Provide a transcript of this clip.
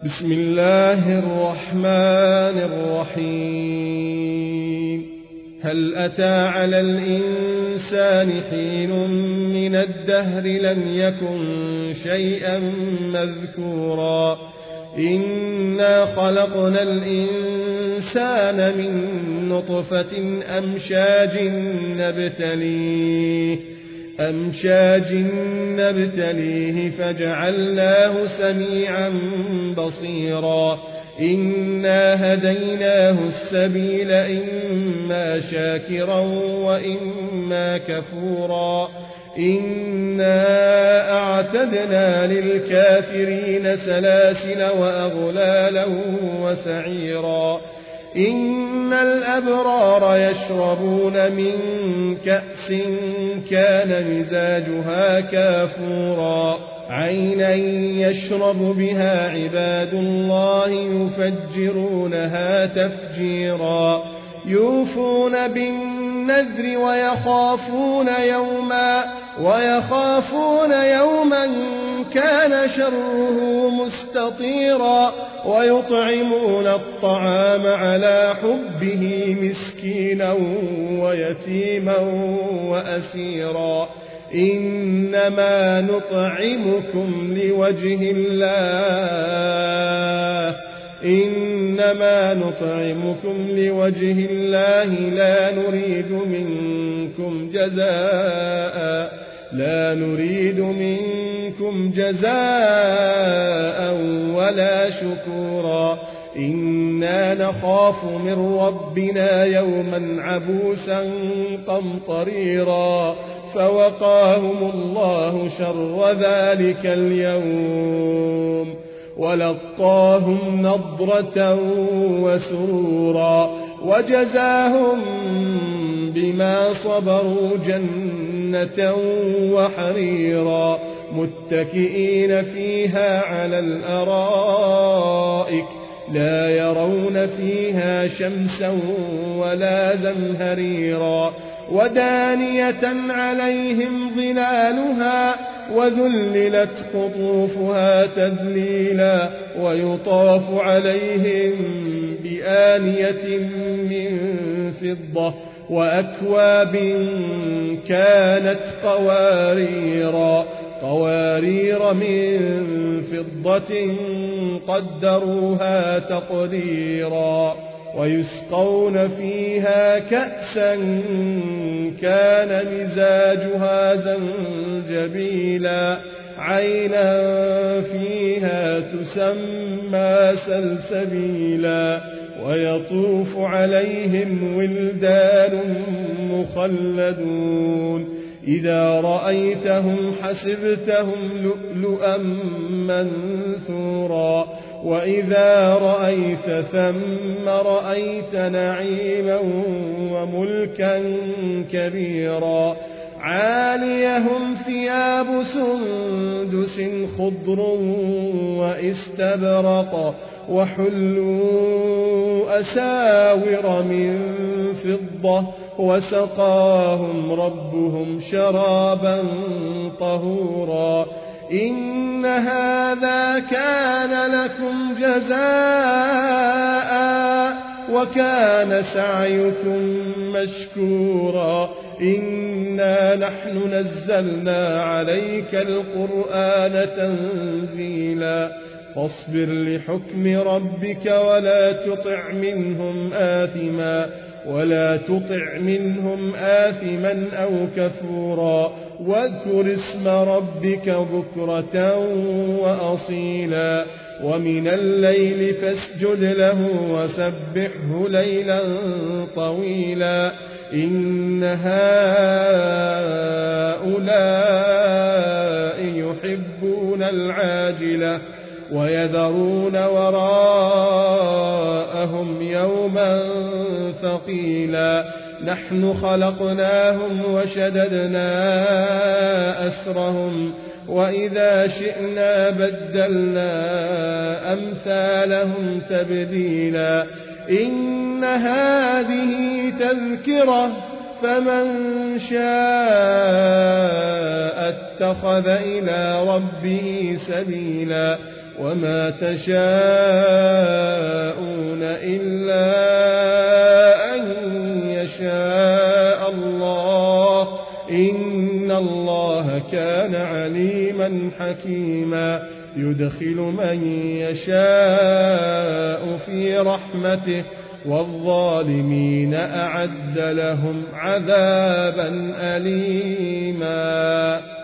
بسم الله الرحمن الرحيم. هل أتى على الإنسان حين من الدهر لم يكن شيئا مذكورا إنا خلقنا الإنسان من نطفة أمشاج نبتليه فجعلناه سميعا بصيرا إنا هديناه السبيل إما شاكرا وإما كفورا إنا أعتدنا للكافرين سلاسل وأغلالا وسعيرا إن الأبرار يشربون من كأس كان مزاجها كافورا عينا يشرب بها عباد الله يفجرونها تفجيرا يوفون بالنذر ويخافون يوما كان شره مستطيرا ويطعمون الطعام على حبه مسكينا ويتيما وأسيرا إنما نطعمكم لوجه الله لا نريد منكم جزاء ولا شكورا إنا نخاف من ربنا يوما عبوسا قمطريرا فوقاهم الله شر ذلك اليوم ولقاهم نضرة وسرورا وجزاهم بما صبروا جنة وحريرا متكئين فيها على الأرائك لا يرون فيها شمسا ولا زمهريرا ودانية عليهم ظلالها وذللت قطوفها تذليلا ويطاف عليهم بآنية من فضة وأكواب كانت قوارير من فضة قدروها تقديرا ويسقون فيها كأسا كان مزاجها زنجبيلا عينا فيها تسمى سلسبيلا ويطوف عليهم ولدان مخلدون إذا رأيتهم حسبتهم لؤلؤا منثورا وإذا رأيت ثم رأيت نعيما وملكا كبيرا عاليهم ثياب سندس خضر واستبرق وحلوا أساور من فضة وسقاهم ربهم شرابا طهورا إن هذا كان لكم جزاء وكان سعيكم مشكورا إنا نحن نزلنا عليك القرآن تنزيلا فاصبر لحكم ربك ولا تطع منهم آثما أو كفورا واذكر اسم ربك بكرة وأصيلا ومن الليل فاسجد له وسبحه ليلا طويلا إن هؤلاء يحبون العاجلة ويذرون وراءهم يوما ثقيلا نحن خلقناهم وشددنا أسرهم وإذا شئنا بدلنا أمثالهم تبديلا إن هذه تذكرة فمن شاء اتخذ إلى ربه سبيلا وما تشاءون إلا أن يشاء الله إن الله كان عليما حكيما يدخل من يشاء في رحمته والظالمين أعد لهم عذابا أليما